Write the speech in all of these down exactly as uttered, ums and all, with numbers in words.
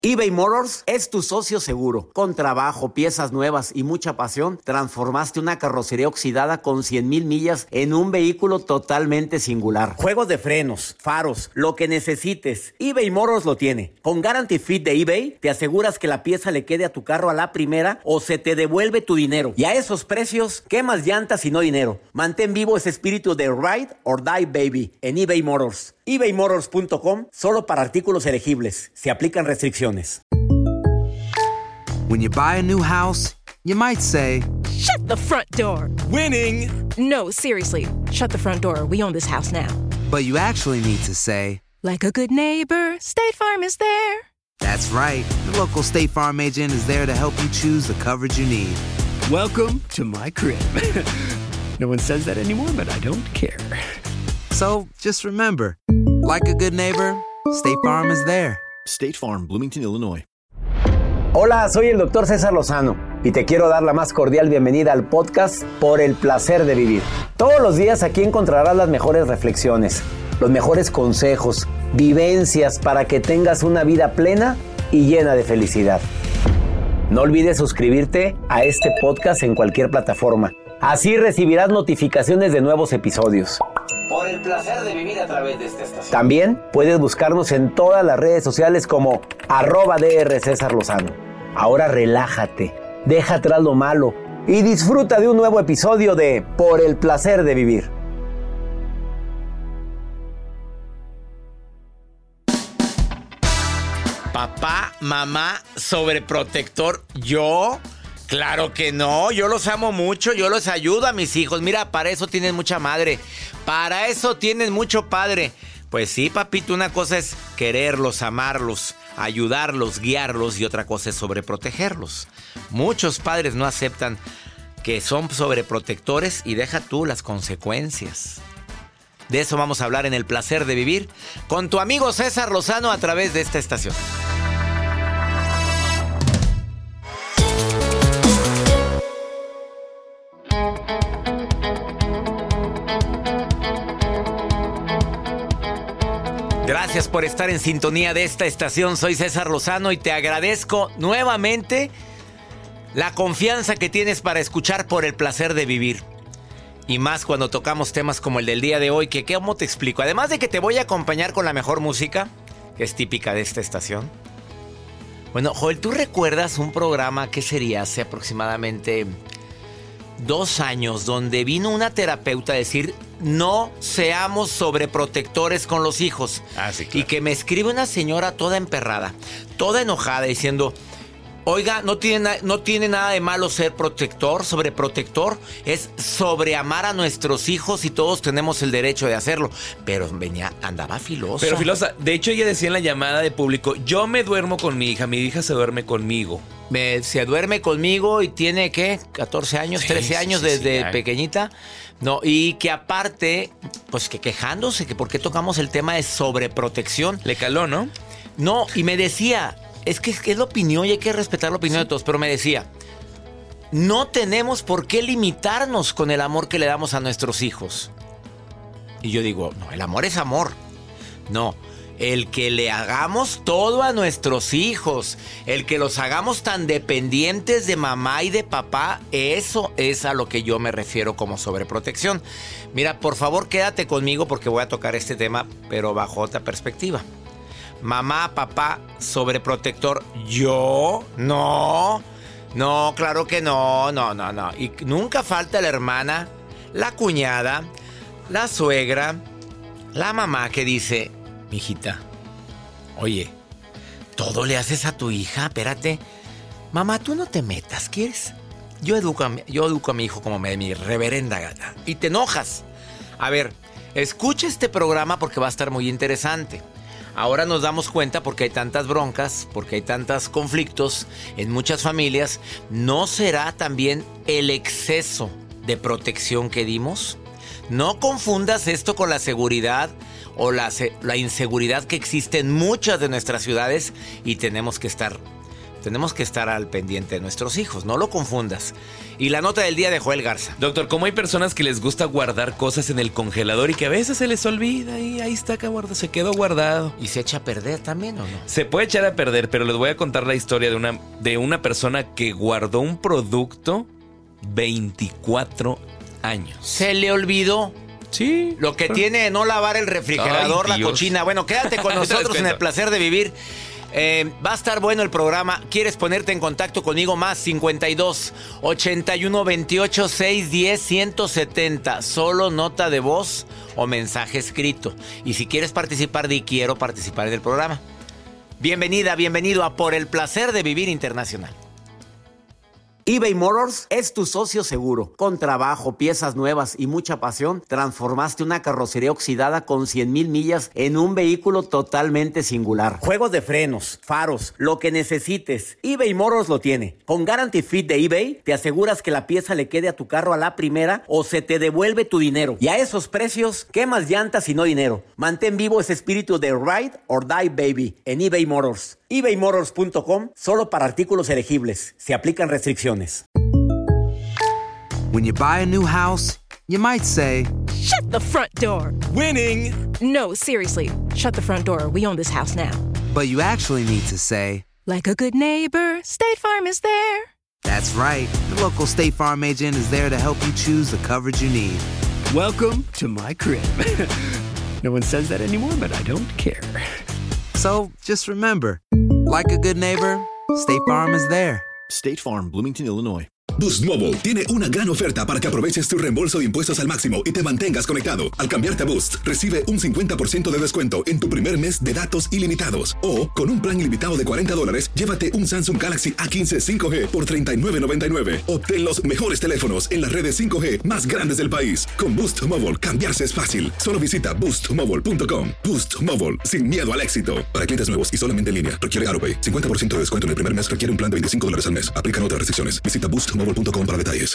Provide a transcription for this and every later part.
eBay Motors es tu socio seguro. Con trabajo, piezas nuevas y mucha pasión, transformaste una carrocería oxidada con cien mil millas en un vehículo totalmente singular. Juegos de frenos, faros, lo que necesites, eBay Motors lo tiene. Con Guarantee Fit de eBay, te aseguras que la pieza le quede a tu carro a la primera o se te devuelve tu dinero. Y a esos precios, ¿qué más llantas y no dinero? Mantén vivo ese espíritu de Ride or Die Baby en eBay Motors. ebay motors punto com, solo para artículos elegibles. Se aplican restricciones. When you buy a new house, you might say, "Shut the front door." Winning! No, seriously. Shut the front door. We own this house now. But you actually need to say, like a good neighbor, State Farm is there. That's right. The local State Farm agent is there to help you choose the coverage you need. Welcome to my crib. No one says that anymore, but I don't care. So, just remember, like a good neighbor, State Farm is there. State Farm, Bloomington, Illinois. Hola, soy el doctor César Lozano y te quiero dar la más cordial bienvenida al podcast Por el Placer de Vivir. Todos los días aquí encontrarás las mejores reflexiones, los mejores consejos, vivencias para que tengas una vida plena y llena de felicidad. No olvides suscribirte a este podcast en cualquier plataforma. Así recibirás notificaciones de nuevos episodios. Por el placer de vivir a través de esta estación. También puedes buscarnos en todas las redes sociales como arroba DR César Lozano. Ahora relájate, deja atrás lo malo y disfruta de un nuevo episodio de Por el Placer de Vivir. Papá, mamá, sobreprotector, ¿yo? Claro que no, yo los amo mucho, yo los ayudo a mis hijos. Mira, para eso tienen mucha madre, para eso tienen mucho padre. Pues sí, papito, una cosa es quererlos, amarlos, ayudarlos, guiarlos y otra cosa es sobreprotegerlos. Muchos padres no aceptan que son sobreprotectores y deja tú las consecuencias. De eso vamos a hablar en El Placer de Vivir con tu amigo César Lozano a través de esta estación. Gracias por estar en sintonía de esta estación. Soy César Lozano y te agradezco nuevamente la confianza que tienes para escuchar Por el Placer de Vivir. Y más cuando tocamos temas como el del día de hoy, que ¿cómo te explico? Además de que te voy a acompañar con la mejor música, que es típica de esta estación. Bueno, Joel, ¿tú recuerdas un programa que sería hace aproximadamente dos años donde vino una terapeuta a decir no seamos sobreprotectores con los hijos? Ah, sí, claro. Y que me escribe una señora toda emperrada, toda enojada, diciendo, oiga, no tiene, no tiene nada de malo ser protector, sobreprotector, es sobreamar a nuestros hijos y todos tenemos el derecho de hacerlo. Pero venía, andaba filosa. Pero filosa, de hecho ella decía en la llamada de público, yo me duermo con mi hija, mi hija se duerme conmigo. Me, se duerme conmigo y tiene, ¿qué? catorce años, sí, trece años sí, sí, desde sí, pequeñita. No, y que aparte, pues que quejándose, que por qué tocamos el tema de sobreprotección. Le caló, ¿no? No, y me decía, es que es la opinión y hay que respetar la opinión sí. de todos, pero me decía, no tenemos por qué limitarnos con el amor que le damos a nuestros hijos. Y yo digo, no, el amor es amor. No, el que le hagamos todo a nuestros hijos, el que los hagamos tan dependientes de mamá y de papá, eso es a lo que yo me refiero como sobreprotección. Mira, por favor, quédate conmigo porque voy a tocar este tema, pero bajo otra perspectiva. Mamá, papá, sobreprotector, ¿yo? No, no, claro que no, no, no, no. Y nunca falta la hermana, la cuñada, la suegra, la mamá que dice, mijita, oye, ¿todo le haces a tu hija? Espérate. Mamá, tú no te metas, ¿quieres? Yo educo a mi, yo educo a mi hijo como me dé mi reverenda gana. Y te enojas. A ver, escucha este programa porque va a estar muy interesante. Ahora nos damos cuenta porque hay tantas broncas, porque hay tantos conflictos en muchas familias. ¿No será también el exceso de protección que dimos? No confundas esto con la seguridad o la, la inseguridad que existe en muchas de nuestras ciudades y tenemos que estar Tenemos que estar al pendiente de nuestros hijos, no lo confundas. Y la nota del día de Joel Garza. Doctor, ¿cómo hay personas que les gusta guardar cosas en el congelador y que a veces se les olvida y ahí está, que guarda, se quedó guardado? ¿Y se echa a perder también o no? Se puede echar a perder, pero les voy a contar la historia de una, de una persona que guardó un producto veinticuatro años. Se le olvidó. Sí. Lo que tiene de no lavar el refrigerador, Ay, la Dios. cochina. Bueno, quédate con nosotros en el placer de vivir. Eh, va a estar bueno el programa. ¿Quieres ponerte en contacto conmigo? Más cincuenta y dos, ochenta y uno, veintiocho, seiscientos diez, ciento setenta. Solo nota de voz o mensaje escrito. Y si quieres participar, di quiero participar en el programa. Bienvenida, bienvenido a Por el Placer de Vivir Internacional. eBay Motors es tu socio seguro. Con trabajo, piezas nuevas y mucha pasión, transformaste una carrocería oxidada con cien mil millas en un vehículo totalmente singular. Juegos de frenos, faros, lo que necesites, eBay Motors lo tiene. Con Guarantee Fit de eBay, te aseguras que la pieza le quede a tu carro a la primera o se te devuelve tu dinero. Y a esos precios, ¿qué más llantas y no dinero? Mantén vivo ese espíritu de Ride or Die Baby en eBay Motors. ebay motors punto com, solo para artículos elegibles. Se aplican restricciones. When you buy a new house, you might say, Shut the front door! Winning! No, seriously. Shut the front door. We own this house now. but you actually need to say, Like a good neighbor, State Farm is there. that's right. The local State Farm agent is there to help you choose the coverage you need. Welcome to my crib. No one says that anymore, but I don't care. So just remember, like a good neighbor, State Farm is there. State Farm, Bloomington, Illinois. Boost Mobile tiene una gran oferta para que aproveches tu reembolso de impuestos al máximo y te mantengas conectado. Al cambiarte a Boost, recibe un cincuenta por ciento de descuento en tu primer mes de datos ilimitados. O, con un plan ilimitado de cuarenta dólares, llévate un Samsung Galaxy A quince cinco G por treinta y nueve noventa y nueve. Obtén los mejores teléfonos en las redes cinco G más grandes del país. Con Boost Mobile, cambiarse es fácil. Solo visita boost mobile punto com. Boost Mobile, sin miedo al éxito. Para clientes nuevos y solamente en línea, requiere AutoPay. cincuenta por ciento de descuento en el primer mes requiere un plan de veinticinco dólares al mes. Aplican otras restricciones. Visita boost mobile punto com para detalles.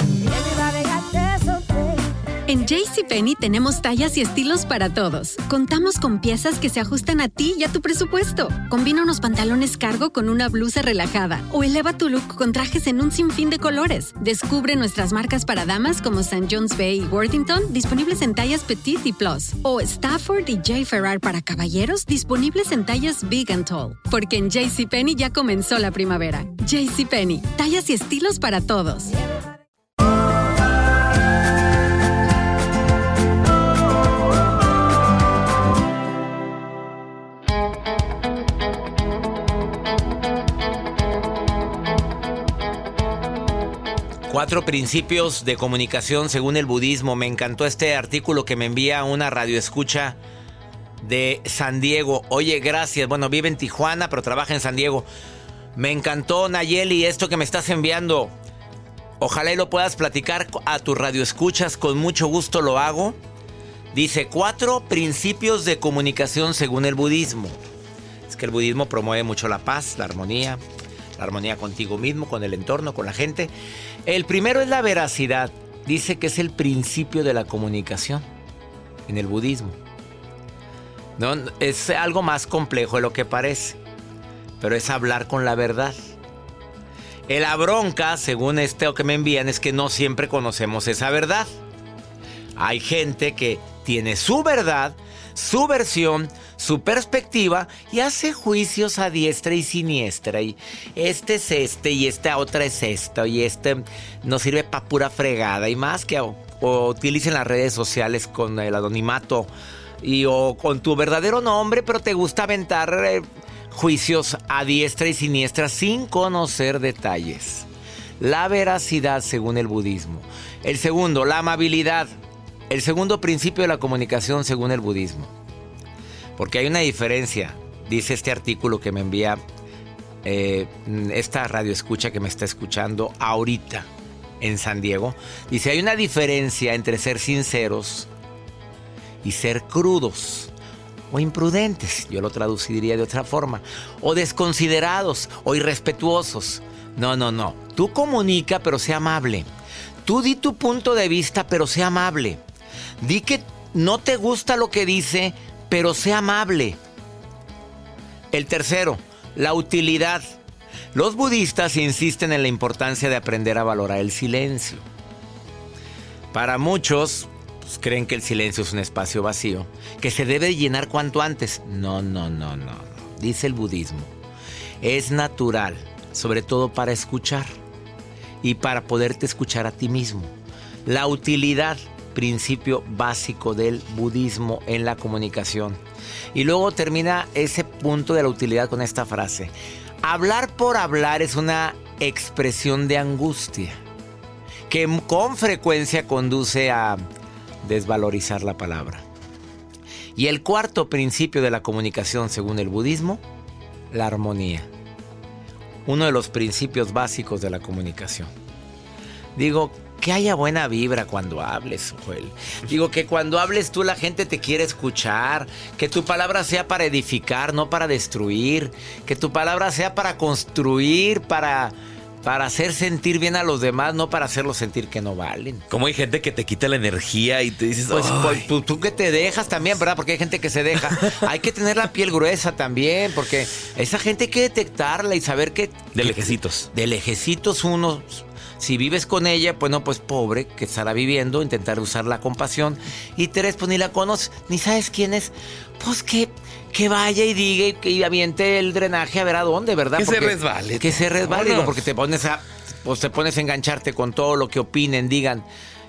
En JCPenney tenemos tallas y estilos para todos. Contamos con piezas que se ajustan a ti y a tu presupuesto. Combina unos pantalones cargo con una blusa relajada o eleva tu look con trajes en un sinfín de colores. Descubre nuestras marcas para damas como Saint John's Bay y Worthington, disponibles en tallas Petite y Plus. O Stafford y J. Ferrar para caballeros, disponibles en tallas Big and Tall. Porque en JCPenney ya comenzó la primavera. JCPenney, tallas y estilos para todos. Cuatro principios de comunicación según el budismo. Me encantó este artículo que me envía una radioescucha de San Diego. Oye, gracias. Bueno, vive en Tijuana, pero trabaja en San Diego. Me encantó, Nayeli, esto que me estás enviando. Ojalá y lo puedas platicar a tus radioescuchas. Con mucho gusto lo hago. Dice, cuatro principios de comunicación según el budismo. Es que el budismo promueve mucho la paz, la armonía. La armonía contigo mismo, con el entorno, con la gente. El primero es la veracidad. Dice que es el principio de la comunicación en el budismo. No, es algo más complejo de lo que parece, pero es hablar con la verdad. La bronca, según esto que me envían, es que no siempre conocemos esa verdad. Hay gente que tiene su verdad, su versión, su perspectiva y hace juicios a diestra y siniestra. Y este es este y esta otra es esta y este no sirve para pura fregada. Y más que o, o utilicen las redes sociales con el anonimato y o con tu verdadero nombre, pero te gusta aventar eh, juicios a diestra y siniestra sin conocer detalles. La veracidad según el budismo. El segundo, la amabilidad. El segundo principio de la comunicación según el budismo. Porque hay una diferencia, dice este artículo que me envía eh, esta radioescucha que me está escuchando ahorita en San Diego. Dice, hay una diferencia entre ser sinceros y ser crudos o imprudentes. Yo lo traduciría de otra forma. O desconsiderados o irrespetuosos. No, no, no. Tú comunica, pero sea amable. Tú di tu punto de vista, pero sea amable. Di que no te gusta lo que dice, pero sea amable. El tercero, la utilidad. Los budistas insisten en la importancia de aprender a valorar el silencio. Para muchos, pues, creen que el silencio es un espacio vacío, que se debe llenar cuanto antes. No, no, no, no, no. Dice el budismo. Es natural, sobre todo para escuchar y para poderte escuchar a ti mismo. La utilidad, principio básico del budismo en la comunicación. Y luego termina ese punto de la utilidad con esta frase. Hablar por hablar es una expresión de angustia que con frecuencia conduce a desvalorizar la palabra. Y el cuarto principio de la comunicación según el budismo, la armonía. Uno de los principios básicos de la comunicación. Digo, que haya buena vibra cuando hables, Joel. Digo, que cuando hables tú la gente te quiere escuchar. Que tu palabra sea para edificar, no para destruir. Que tu palabra sea para construir, para, para hacer sentir bien a los demás, no para hacerlos sentir que no valen. Como hay gente que te quita la energía y te dices... Pues, pues tú, tú que te dejas también, ¿verdad? Porque hay gente que se deja. Hay que tener la piel gruesa también, porque esa gente hay que detectarla y saber que... De lejecitos. De lejecitos uno... Si vives con ella, pues no, pues pobre que estará viviendo, intentar usar la compasión. Y tres, pues ni la conoces, ni sabes quién es. Pues que, que vaya y diga y, que, y aviente el drenaje a ver a dónde, ¿verdad? Que porque, se resbale. Que se resbale, digo, porque te pones a pues te pones a engancharte con todo lo que opinen, digan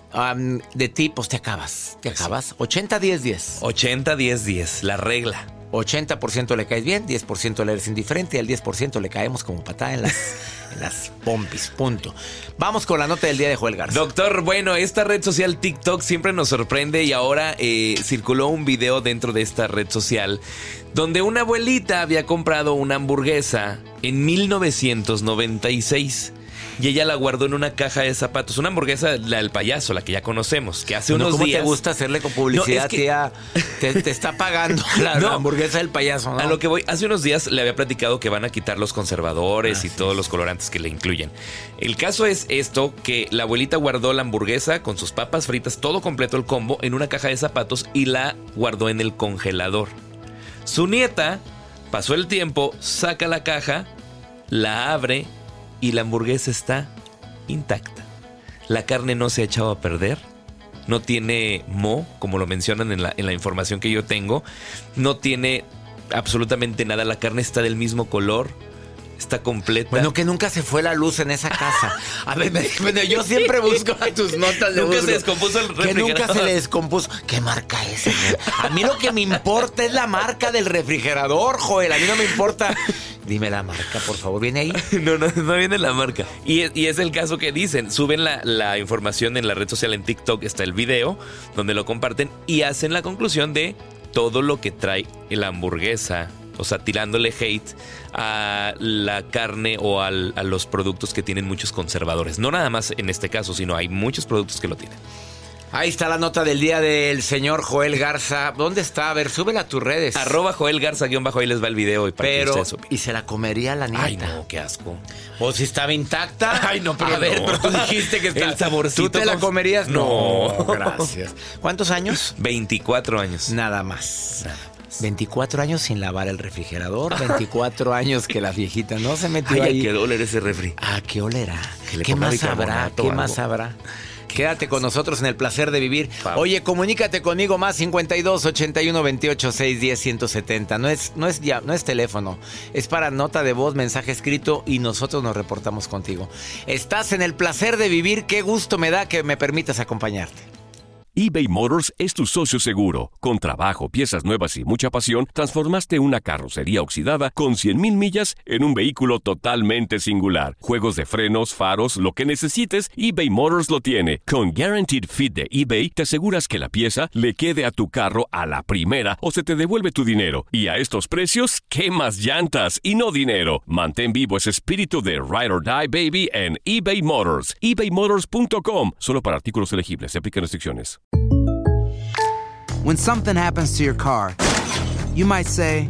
um, de ti, pues te acabas. Te acabas. ochenta diez diez. ochenta diez diez, la regla. ochenta por ciento le caes bien, diez por ciento le eres indiferente y al diez por ciento le caemos como patada en las, en las pompis, punto. Vamos con la nota del día de Joel Garza. Doctor, bueno, esta red social TikTok siempre nos sorprende y ahora eh, circuló un video dentro de esta red social donde una abuelita había comprado una hamburguesa en mil novecientos noventa y seis. Y ella la guardó en una caja de zapatos. Una hamburguesa, la del payaso, la que ya conocemos, que hace bueno, unos ¿cómo días... ¿Cómo te gusta hacerle con publicidad, no, es que... tía? Te, te está pagando la, no, la hamburguesa del payaso, ¿no? A lo que voy, hace unos días le había platicado que van a quitar los conservadores ah, y sí. todos los colorantes que le incluyen. El caso es esto, que la abuelita guardó la hamburguesa con sus papas fritas, todo completo el combo, en una caja de zapatos y la guardó en el congelador. Su nieta pasó el tiempo, saca la caja, la abre... y la hamburguesa está intacta. La carne no se ha echado a perder. No tiene moho, como lo mencionan en la, en la información que yo tengo. No tiene absolutamente nada. La carne está del mismo color. Está completa. Bueno, que nunca se fue la luz en esa casa. A ver, bueno, yo siempre busco a tus notas de Nunca busco. se descompuso el refrigerador. Que nunca se le descompuso. ¿Qué marca es, señor? A mí lo que me importa es la marca del refrigerador, Joel. A mí no me importa. Dime la marca, por favor. ¿Viene ahí? No, no, no viene la marca. Y es, y es el caso que dicen. Suben la, la información en la red social, en TikTok. Está el video donde lo comparten y hacen la conclusión de todo lo que trae la hamburguesa. O sea, tirándole hate a la carne o al, a los productos que tienen muchos conservadores. No nada más en este caso, sino hay muchos productos que lo tienen. Ahí está la nota del día del señor Joel Garza. ¿Dónde está? A ver, súbela a tus redes. Arroba Joel Garza, guión bajo, ahí les va el video. Y para pero, que ustedes... ¿y se la comería la nieta? Ay, no, qué asco. ¿O si estaba intacta? Ay, no, pero A ver, no. pero tú dijiste que está... El saborcito. ¿Tú te la con... comerías? No. no. Gracias. ¿Cuántos años? veinticuatro años. Nada más. Nada más. veinticuatro años sin lavar el refrigerador. veinticuatro años que la viejita no se metió Ay, ahí. ¿a qué oler ese refri? ¿A qué olerá? Que ¿Qué más habrá? ¿Qué más habrá? Quédate con nosotros en el placer de vivir. Pablo. Oye, comunícate conmigo más cincuenta y dos, ochenta y uno, veintiocho, seiscientos diez, ciento setenta. No es, no es ya, no es teléfono. Es para nota de voz, mensaje escrito y nosotros nos reportamos contigo. Estás en el placer de vivir. Qué gusto me da que me permitas acompañarte. eBay Motors es tu socio seguro. Con trabajo, piezas nuevas y mucha pasión, transformaste una carrocería oxidada con cien mil millas en un vehículo totalmente singular. Juegos de frenos, faros, lo que necesites, eBay Motors lo tiene. Con Guaranteed Fit de eBay, te aseguras que la pieza le quede a tu carro a la primera o se te devuelve tu dinero. Y a estos precios, ¿qué más llantas y no dinero? Mantén vivo ese espíritu de Ride or Die, baby, en eBay Motors. ebay motors punto com. Solo para artículos elegibles. Se aplican restricciones. When something happens to your car, you might say,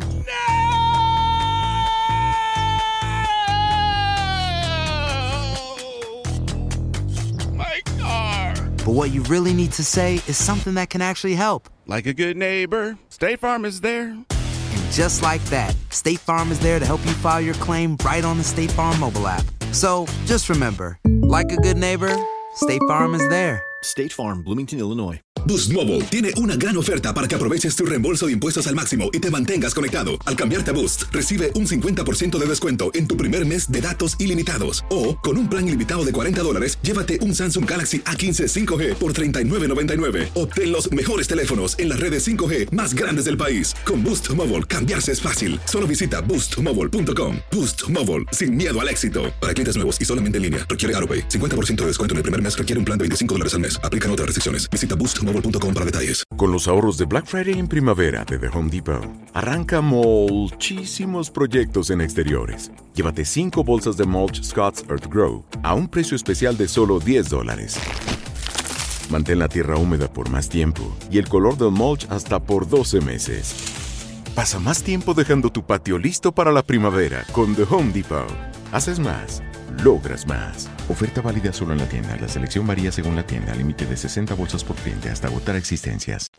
My car! But what you really need to say is something that can actually help. Like a good neighbor, State Farm is there. And just like that, State Farm is there to help you file your claim right on the State Farm mobile app. So, just remember, like a good neighbor, State Farm is there. State Farm, Bloomington, Illinois. Boost Mobile tiene una gran oferta para que aproveches tu reembolso de impuestos al máximo y te mantengas conectado. Al cambiarte a Boost, recibe un cincuenta por ciento de descuento en tu primer mes de datos ilimitados. O, con un plan ilimitado de cuarenta dólares, llévate un Samsung Galaxy A quince cinco G por treinta y nueve noventa y nueve. Obtén los mejores teléfonos en las redes cinco G más grandes del país. Con Boost Mobile, cambiarse es fácil. Solo visita boost mobile punto com. Boost Mobile, sin miedo al éxito. Para clientes nuevos y solamente en línea, requiere AutoPay. cincuenta por ciento de descuento en el primer mes requiere un plan de veinticinco dólares al mes. Aplican otras restricciones. Visita boost mobile punto com para detalles. Con los ahorros de Black Friday en primavera de The Home Depot, arranca muchísimos proyectos en exteriores. Llévate cinco bolsas de mulch Scott's Earth Grow a un precio especial de solo diez dólares. Mantén la tierra húmeda por más tiempo y el color del mulch hasta por doce meses. Pasa más tiempo dejando tu patio listo para la primavera con The Home Depot. Haces más, logras más. Oferta válida solo en la tienda. La selección varía según la tienda. Límite de sesenta bolsas por cliente hasta agotar existencias.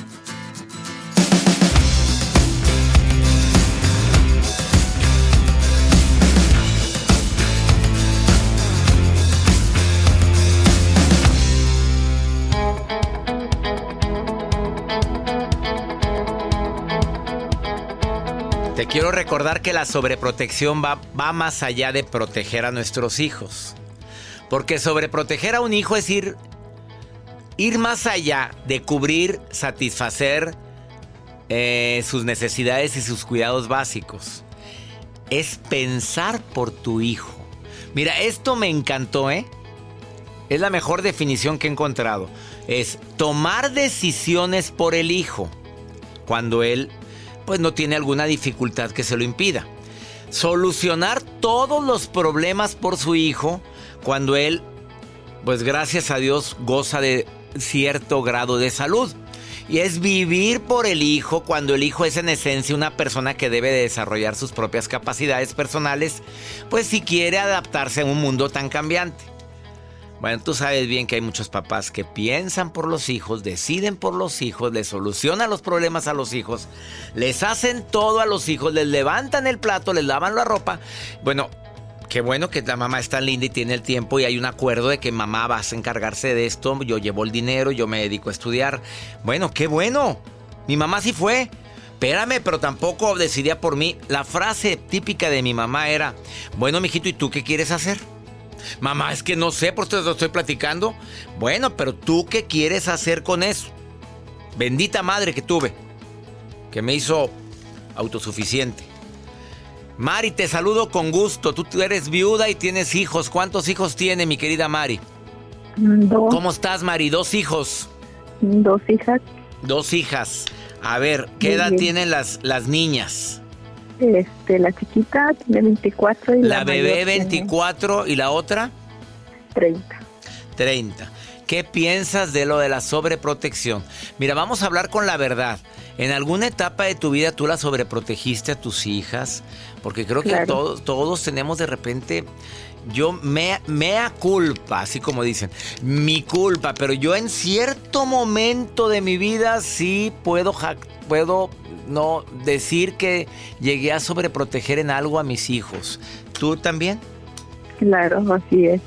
Te quiero recordar que la sobreprotección va, va más allá de proteger a nuestros hijos. Porque sobreproteger a un hijo es ir, ir más allá de cubrir, satisfacer eh, sus necesidades y sus cuidados básicos. Es pensar por tu hijo. Mira, esto me encantó, ¿eh? Es la mejor definición que he encontrado. Es tomar decisiones por el hijo cuando él pues no tiene alguna dificultad que se lo impida. Solucionar todos los problemas por su hijo cuando él, pues gracias a Dios, goza de cierto grado de salud. Y es vivir por el hijo cuando el hijo es en esencia una persona que debe de desarrollar sus propias capacidades personales, pues si quiere adaptarse a un mundo tan cambiante. Bueno, tú sabes bien que hay muchos papás que piensan por los hijos, deciden por los hijos, les solucionan los problemas a los hijos, les hacen todo a los hijos, les levantan el plato, les lavan la ropa. Bueno, qué bueno que la mamá es tan linda y tiene el tiempo y hay un acuerdo de que mamá vas a encargarse de esto, yo llevo el dinero, yo me dedico a estudiar. Bueno, qué bueno, mi mamá sí fue. Espérame, pero tampoco decidía por mí. La frase típica de mi mamá era, bueno, mijito, ¿y tú qué quieres hacer? Mamá, es que no sé, por eso te estoy platicando. Bueno, pero ¿tú qué quieres hacer con eso? Bendita madre que tuve, que me hizo autosuficiente. Mari, te saludo con gusto. Tú eres viuda y tienes hijos. ¿Cuántos hijos tiene, mi querida Mari? Dos. ¿Cómo estás, Mari? Dos hijos. Dos hijas. Dos hijas. A ver, ¿qué edad tienen las, las niñas? Este, la chiquita tiene veinticuatro y la, la bebé veinticuatro y la otra treinta. treinta. ¿Qué piensas de lo de la sobreprotección? Mira, vamos a hablar con la verdad. ¿En alguna etapa de tu vida tú la sobreprotegiste a tus hijas? Porque creo que claro. todos, todos tenemos de repente, yo me, mea culpa, así como dicen, mi culpa, pero yo en cierto momento de mi vida sí puedo, puedo no decir que llegué a sobreproteger en algo a mis hijos. ¿Tú también? Claro, así es.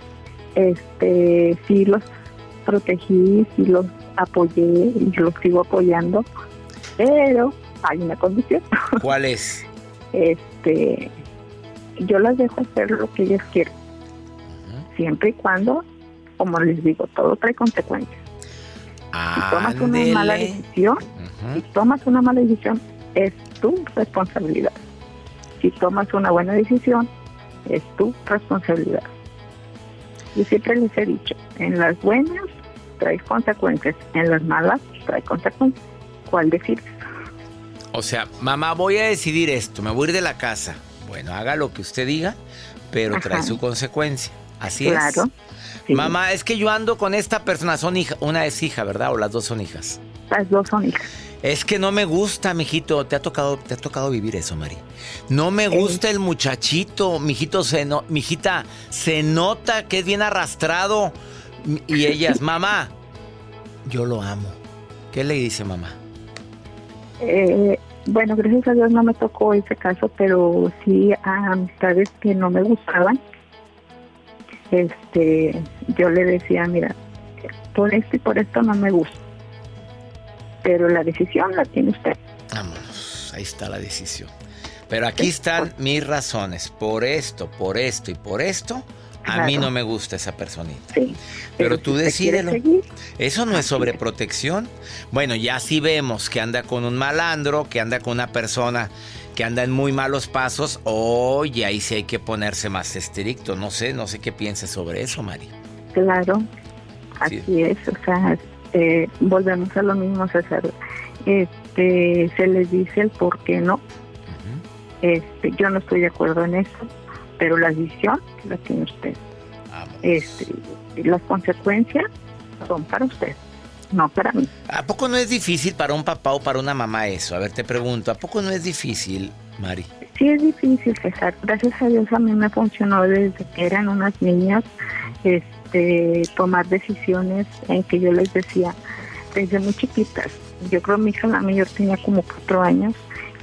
Este, sí los protegí, sí los apoyé y los sigo apoyando, pero hay una condición. ¿Cuál es? Este, yo las dejo hacer lo que ellas quieren, uh-huh. siempre y cuando, como les digo, todo trae consecuencias. Si tomas una mala decisión, uh-huh. si tomas una mala decisión, es tu responsabilidad. Si tomas una buena decisión, es tu responsabilidad. Yo siempre les he dicho, en las buenas trae consecuencias, en las malas trae consecuencias. ¿Cuál decides? O sea, mamá, voy a decidir esto, me voy a ir de la casa. Bueno, haga lo que usted diga, pero Ajá. trae su consecuencia. Así claro. es. Sí. Mamá, es que yo ando con esta persona, son hija, una es hija, ¿verdad? ¿O las dos son hijas? Las dos son hijas. Es que no me gusta, mijito, te ha tocado, te ha tocado vivir eso, Mari. No me gusta eh. el muchachito, mijito, se no, mijita, se nota que es bien arrastrado. Y ellas, mamá, yo lo amo. ¿Qué le dice mamá? Eh, bueno, gracias a Dios no me tocó ese caso, pero sí a amistades que no me gustaban, este, yo le decía, mira, por esto y por esto no me gusta, pero la decisión la tiene usted. Vámonos, ahí está la decisión. Pero aquí están mis razones, por esto, por esto y por esto, a claro. mí no me gusta esa personita. Sí, pero, pero tú si decídelo. Seguir, eso no es sobreprotección. Bueno, ya sí vemos que anda con un malandro, que anda con una persona que anda en muy malos pasos. Oye, ahí sí hay que ponerse más estricto. No sé, no sé qué pienses sobre eso, Mari. Claro, así sí. es. O sea, eh, volvemos a lo mismo, César. Este, se les dice el por qué no. Uh-huh. Este, yo no estoy de acuerdo en eso, pero la decisión la tiene usted. Vamos. Este, las consecuencias son para usted, no para mí. ¿A poco no es difícil para un papá o para una mamá eso? A ver, te pregunto, ¿a poco no es difícil, Mari? Sí es difícil, César. Gracias a Dios a mí me funcionó desde que eran unas niñas, este, tomar decisiones en que yo les decía, desde muy chiquitas. Yo creo que mi hija la mayor tenía como cuatro años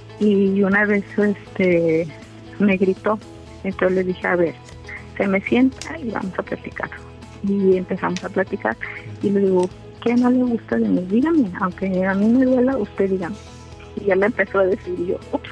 y una vez este me gritó. Entonces le dije, a ver, se me sienta y vamos a platicar. Y empezamos a platicar y le digo, ¿qué no le gusta de mí? Dígame, aunque a mí me duela, usted dígame. Y ya le empezó a decir yo, ups.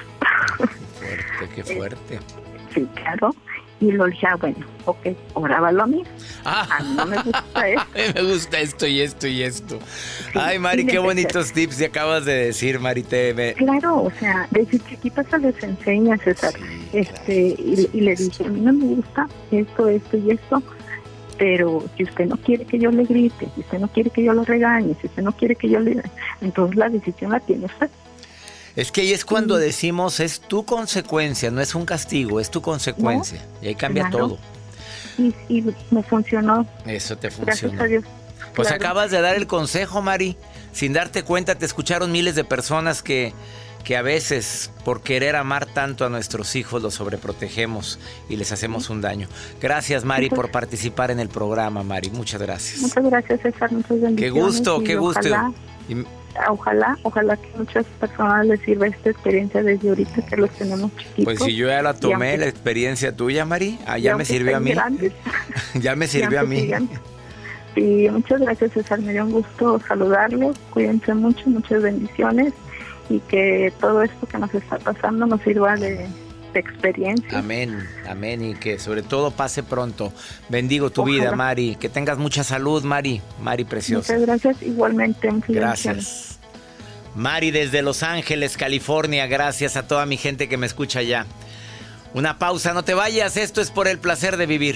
Qué fuerte, qué fuerte. Sí, claro. Y lo dije, ah, bueno, ok, grábalo a mí. Ah, a mí no me gusta esto. A mí me gusta esto y esto y esto. Sí, ay, Mari, qué bonitos tips te acabas de decir, Mari. Te me... Claro, o sea, desde chiquitas se les enseña, César. Sí, este, claro. y, y le dije, a mí no me gusta esto, esto y esto, pero si usted no quiere que yo le grite, si usted no quiere que yo lo regañe, si usted no quiere que yo le... Entonces la decisión la tiene usted. Es que ahí es cuando sí. decimos, es tu consecuencia, no es un castigo, es tu consecuencia. No, y ahí cambia claro. todo. Y, y me funcionó. Eso te funcionó. Gracias a Dios. Pues claro. acabas de dar el consejo, Mari. Sin darte cuenta, te escucharon miles de personas que, que a veces, por querer amar tanto a nuestros hijos, los sobreprotegemos y les hacemos un daño. Gracias, Mari, Muchas... por participar en el programa, Mari. Muchas gracias. Muchas gracias, César. Muchas bendiciones. Qué gusto, qué gusto. Ojalá... Y... Ojalá, ojalá que muchas personas les sirva esta experiencia desde ahorita que los tenemos chiquitos. Pues si yo ya la tomé, aunque, la experiencia tuya, Mari, ah, ya me sirvió a mí. ya me sirvió a mí. Sí, muchas gracias, César. Me dio un gusto saludarlos. Cuídense mucho, muchas bendiciones y que todo esto que nos está pasando nos sirva de, de experiencia. Amén, amén, y que sobre todo pase pronto. Bendigo tu Ojalá. vida, Mari. Que tengas mucha salud, Mari. Mari preciosa. Muchas gracias, igualmente. Muchas gracias. Mari desde Los Ángeles, California. Gracias a toda mi gente que me escucha allá. Una pausa, no te vayas. Esto es Por el Placer de Vivir.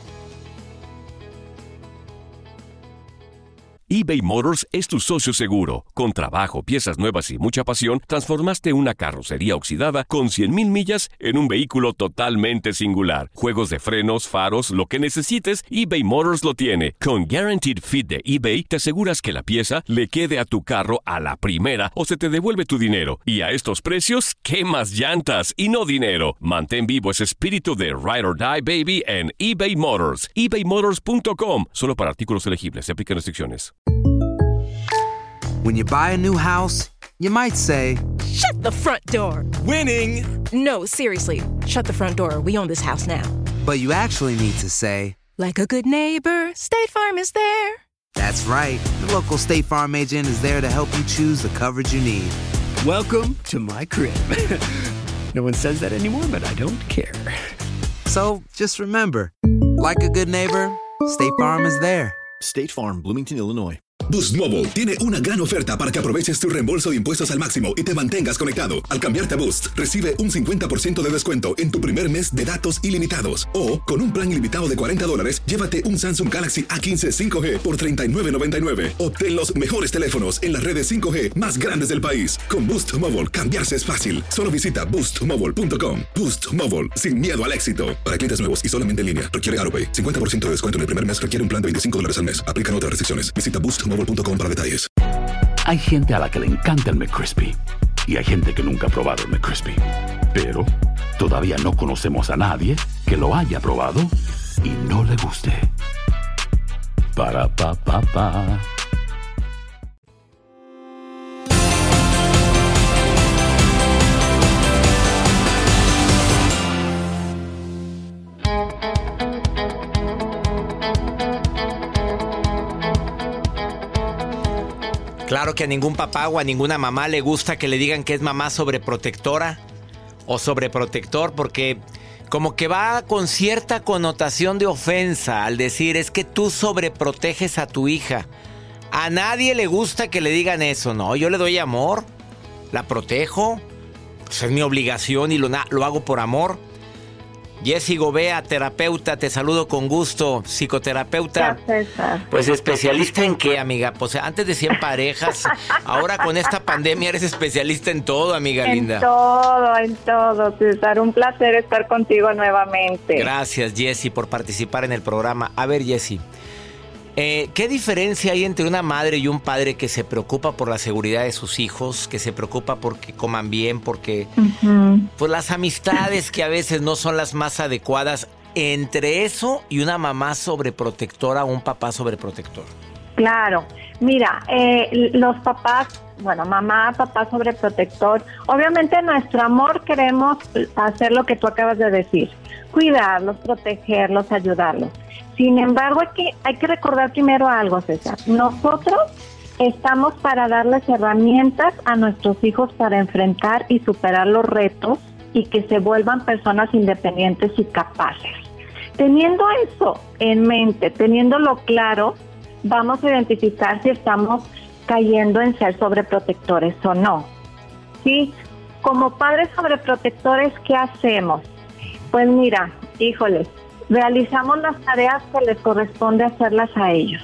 eBay Motors es tu socio seguro. Con trabajo, piezas nuevas y mucha pasión, transformaste una carrocería oxidada con cien mil millas en un vehículo totalmente singular. Juegos de frenos, faros, lo que necesites, eBay Motors lo tiene. Con Guaranteed Fit de eBay, te aseguras que la pieza le quede a tu carro a la primera o se te devuelve tu dinero. Y a estos precios, ¿qué más llantas y no dinero? Mantén vivo ese espíritu de Ride or Die, baby, en eBay Motors. ebay motors punto com. Solo para artículos elegibles. Se aplican restricciones. When you buy a new house, you might say, "Shut the front door." Winning! No, seriously. Shut the front door. We own this house now. But you actually need to say, like a good neighbor, State Farm is there. That's right. The local State Farm agent is there to help you choose the coverage you need. Welcome to my crib. No one says that anymore, but I don't care. So, just remember, like a good neighbor, State Farm is there. State Farm, Bloomington, Illinois. Boost Mobile tiene una gran oferta para que aproveches tu reembolso de impuestos al máximo y te mantengas conectado. Al cambiarte a Boost, recibe un cincuenta por ciento de descuento en tu primer mes de datos ilimitados. O, con un plan ilimitado de cuarenta dólares, llévate un Samsung Galaxy A quince cinco G por treinta y nueve noventa y nueve. Obtén los mejores teléfonos en las redes cinco G más grandes del país. Con Boost Mobile, cambiarse es fácil. Solo visita boost mobile punto com. Boost Mobile, sin miedo al éxito. Para clientes nuevos y solamente en línea, requiere AutoPay. cincuenta por ciento de descuento en el primer mes requiere un plan de veinticinco dólares al mes. Aplican otras restricciones. Visita boost mobile punto com para detalles. Hay gente a la que le encanta el McCrispy y hay gente que nunca ha probado el McCrispy. Pero todavía no conocemos a nadie que lo haya probado y no le guste. Para pa pa pa. Claro que a ningún papá o a ninguna mamá le gusta que le digan que es mamá sobreprotectora o sobreprotector, porque como que va con cierta connotación de ofensa al decir es que tú sobreproteges a tu hija. A nadie le gusta que le digan eso, no, yo le doy amor, la protejo, pues es mi obligación y lo, lo hago por amor. Jessy Gobea, terapeuta, te saludo con gusto, psicoterapeuta. Gracias. Pues especialista en qué, amiga, pues antes decía en parejas, ahora con esta pandemia eres especialista en todo, amiga en linda. En todo, en todo, César, un placer estar contigo nuevamente. Gracias, Jessy, por participar en el programa. A ver, Jessy, eh, ¿qué diferencia hay entre una madre y un padre que se preocupa por la seguridad de sus hijos, que se preocupa porque coman bien, porque uh-huh. pues las amistades que a veces no son las más adecuadas, entre eso y una mamá sobreprotectora o un papá sobreprotector? Claro, mira, eh, los papás, bueno, mamá, papá sobreprotector, obviamente nuestro amor queremos hacer lo que tú acabas de decir, cuidarlos, protegerlos, ayudarlos. Sin embargo, hay que, hay que recordar primero algo, César. Nosotros estamos para darles herramientas a nuestros hijos para enfrentar y superar los retos y que se vuelvan personas independientes y capaces. Teniendo eso en mente, teniéndolo claro, vamos a identificar si estamos cayendo en ser sobreprotectores o no. ¿Sí? Como padres sobreprotectores, ¿qué hacemos? Pues mira, híjoles, realizamos las tareas que les corresponde hacerlas a ellos,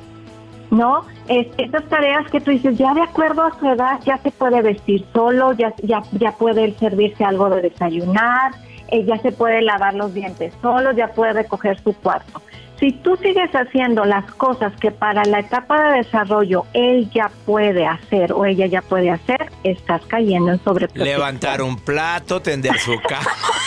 ¿no? Es, esas tareas que tú dices, ya de acuerdo a su edad, ya se puede vestir solo, ya, ya, ya puede servirse algo de desayunar, eh, ya se puede lavar los dientes solo, ya puede recoger su cuarto. Si tú sigues haciendo las cosas que para la etapa de desarrollo él ya puede hacer o ella ya puede hacer, estás cayendo en sobreprotección. Levantar un plato, tender su cama.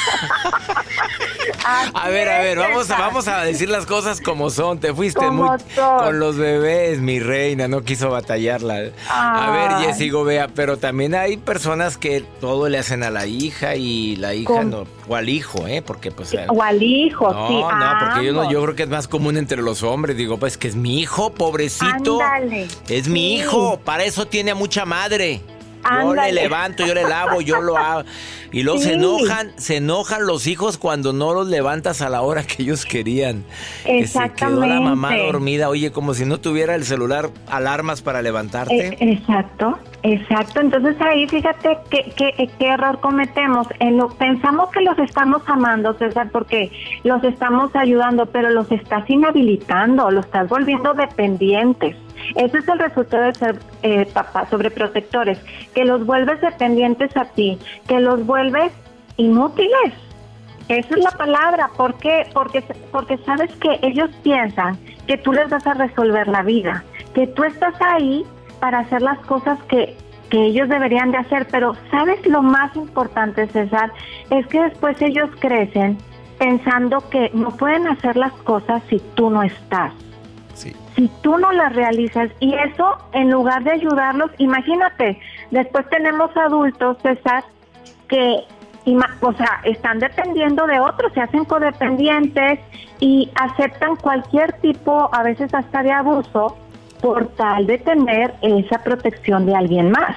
A ver, a ver, vamos a, vamos a decir las cosas como son. Te fuiste muy son. Con los bebés, mi reina, no quiso batallarla. Ah. A ver, Jessy Gobea, pero también hay personas que todo le hacen a la hija y la hija ¿Cómo? no, o al hijo, ¿eh? Porque pues... O al hijo, no, sí. No, no, porque yo, no, yo creo que es más común entre los hombres. Digo, pues que es mi hijo, pobrecito. Ándale. Es sí. mi hijo, para eso tiene a mucha madre. Yo Ándale. le levanto, yo le lavo, yo lo hago. Y luego sí. se enojan, se enojan los hijos cuando no los levantas a la hora que ellos querían. Exactamente. Que se quedó la mamá dormida, oye, como si no tuviera el celular alarmas para levantarte. Eh, exacto, exacto. Entonces ahí fíjate qué, qué, qué error cometemos. En lo, pensamos que los estamos amando, César, porque los estamos ayudando, pero los estás inhabilitando, los estás volviendo dependientes. Ese es el resultado de ser eh, papás sobreprotectores, que los vuelves dependientes a ti, que los vuelves inútiles. Esa es la palabra. ¿Por qué? Porque, porque sabes que ellos piensan que tú les vas a resolver la vida, que tú estás ahí para hacer las cosas que, que ellos deberían de hacer, pero ¿sabes lo más importante, César? Es que después ellos crecen pensando que no pueden hacer las cosas si tú no estás. Sí. Si tú no las realizas, y eso en lugar de ayudarlos, imagínate, después tenemos adultos, César, que o sea, están dependiendo de otros, se hacen codependientes y aceptan cualquier tipo, a veces hasta de abuso, por tal de tener esa protección de alguien más.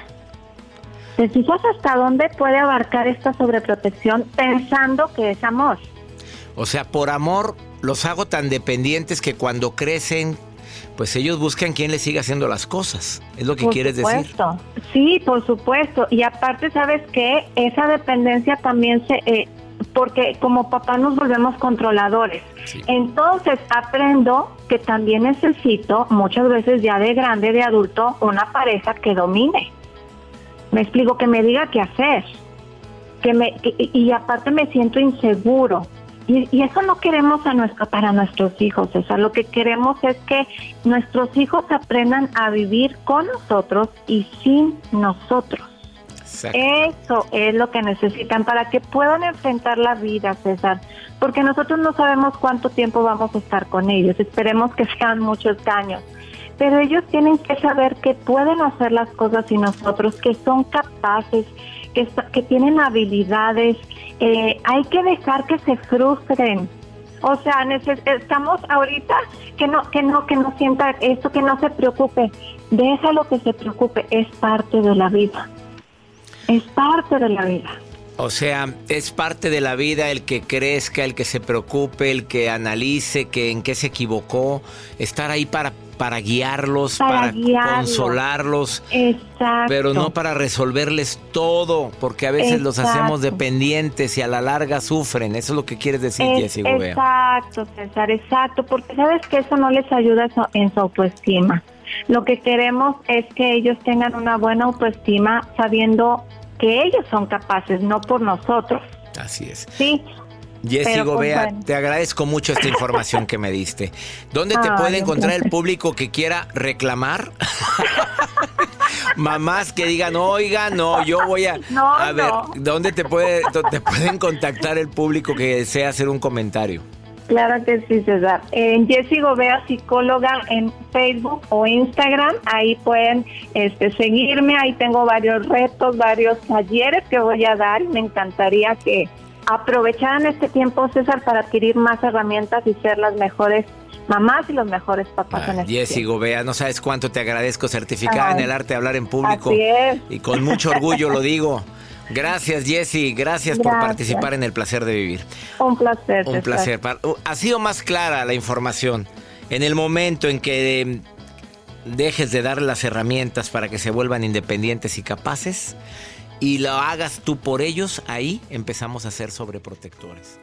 ¿Te fijas hasta dónde puede abarcar esta sobreprotección pensando que es amor? O sea, por amor los hago tan dependientes que cuando crecen, pues ellos buscan quien les siga haciendo las cosas. ¿Es lo que por quieres supuesto. decir? Sí, por supuesto. Y aparte, ¿sabes qué? Esa dependencia también se... Eh, porque como papá nos volvemos controladores. Sí. Entonces aprendo que también necesito, muchas veces ya de grande, de adulto, una pareja que domine. Me explico, que me diga qué hacer. Que me que, y aparte me siento inseguro. Y, y eso no queremos a nuestro, para nuestros hijos, o sea, lo que queremos es que nuestros hijos aprendan a vivir con nosotros y sin nosotros. Exacto. Eso es lo que necesitan para que puedan enfrentar la vida, César, porque nosotros no sabemos cuánto tiempo vamos a estar con ellos, esperemos que sean muchos años, pero ellos tienen que saber que pueden hacer las cosas sin nosotros, que son capaces, que, que tienen habilidades. Eh, hay que dejar que se frustren, O sea, neces- estamos ahorita que no, que no, que no sienta esto, que no se preocupe. Déjalo que se preocupe, es parte de la vida. Es parte de la vida. O sea, es parte de la vida el que crezca, el que se preocupe, el que analice que en qué se equivocó, estar ahí para, para guiarlos, para, para guiarlos. consolarlos. Exacto. Pero no para resolverles todo, porque a veces Exacto. los hacemos dependientes y a la larga sufren. Eso es lo que quieres decir, es, Jessy Gobea. Exacto, César, exacto, porque sabes que eso no les ayuda en su autoestima. Lo que queremos es que ellos tengan una buena autoestima sabiendo que ellos son capaces, no por nosotros. Así es. Sí. Jessy Gobea, pues, bueno. te agradezco mucho esta información que me diste. ¿Dónde te Ay, puede encontrar el público que quiera reclamar? Mamás que digan, oiga, no, yo voy a... No, a ver, no. ¿dónde te, puede, te pueden contactar el público que desea hacer un comentario? Claro que sí, César. En Jessy Gobea, psicóloga, en Facebook o Instagram, ahí pueden este, seguirme, ahí tengo varios retos, varios talleres que voy a dar y me encantaría que aprovecharan este tiempo, César, para adquirir más herramientas y ser las mejores mamás y los mejores papás ah, en este Jessy tiempo. Gobea, no sabes cuánto te agradezco, certificada Ay, en el arte de hablar en público. Así es. Y con mucho orgullo lo digo. Gracias, Jessy. Gracias, gracias por participar en el placer de vivir. Un placer. Un placer. Ha sido más clara la información. En el momento en que dejes de darle las herramientas para que se vuelvan independientes y capaces y lo hagas tú por ellos, ahí empezamos a ser sobreprotectores.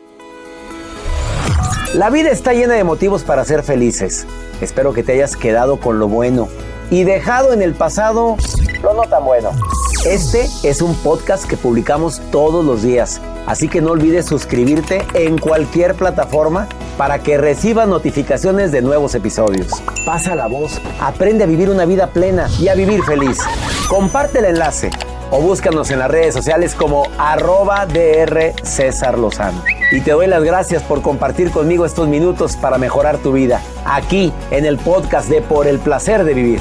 La vida está llena de motivos para ser felices. Espero que te hayas quedado con lo bueno y dejado en el pasado lo no tan bueno. Este es un podcast que publicamos todos los días, así que no olvides suscribirte en cualquier plataforma para que recibas notificaciones de nuevos episodios. Pasa la voz, aprende a vivir una vida plena y a vivir feliz. Comparte el enlace o búscanos en las redes sociales como arroba dr César Lozano. Y te doy las gracias por compartir conmigo estos minutos para mejorar tu vida, aquí en el podcast de Por el Placer de Vivir.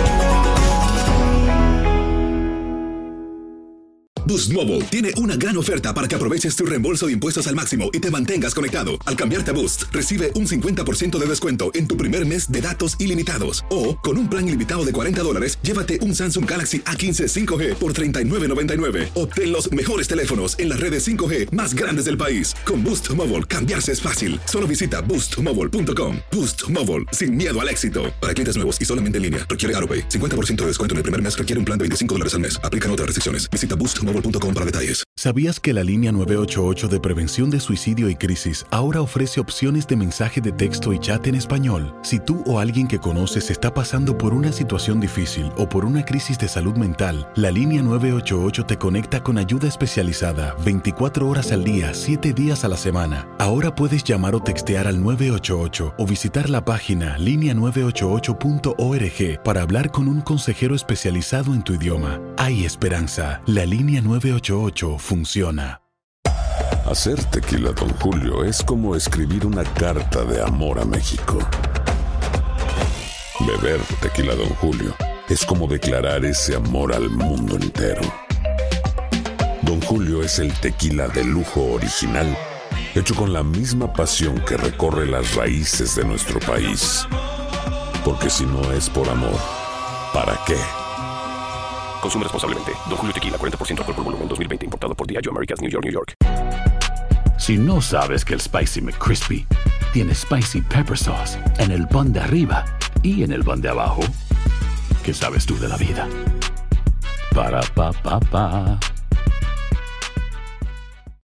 Boost Mobile tiene una gran oferta para que aproveches tu reembolso de impuestos al máximo y te mantengas conectado. Al cambiarte a Boost, recibe un cincuenta por ciento de descuento en tu primer mes de datos ilimitados. O, con un plan ilimitado de cuarenta dólares, llévate un Samsung Galaxy A quince cinco G por treinta y nueve noventa y nueve. Obtén los mejores teléfonos en las redes cinco G más grandes del país. Con Boost Mobile, cambiarse es fácil. Solo visita boost mobile punto com. Boost Mobile, sin miedo al éxito. Para clientes nuevos y solamente en línea, requiere AutoPay. cincuenta por ciento de descuento en el primer mes requiere un plan de veinticinco dólares al mes. Aplican otras restricciones. Visita boost mobile punto com para detalles. ¿Sabías que la línea nueve ocho ocho de prevención de suicidio y crisis ahora ofrece opciones de mensaje de texto y chat en español? Si tú o alguien que conoces está pasando por una situación difícil o por una crisis de salud mental, la línea nueve ocho ocho te conecta con ayuda especializada veinticuatro horas al día, siete días a la semana. Ahora puedes llamar o textear al nueve ocho ocho o visitar la página línea nueve ocho ocho punto org para hablar con un consejero especializado en tu idioma. Hay esperanza. La línea nueve ocho ocho funciona. Hacer tequila Don Julio es como escribir una carta de amor a México. Beber tequila Don Julio es como declarar ese amor al mundo entero. Don Julio es el tequila de lujo original, hecho con la misma pasión que recorre las raíces de nuestro país. Porque si no es por amor, ¿para qué? Consume responsablemente. Don Julio Tequila, cuarenta por ciento alcohol por volumen, dos mil veinte. Importado por Diageo Americas, New York, New York. Si no sabes que el Spicy McCrispy tiene Spicy Pepper Sauce en el pan de arriba y en el pan de abajo, ¿qué sabes tú de la vida? Para, pa, pa, pa.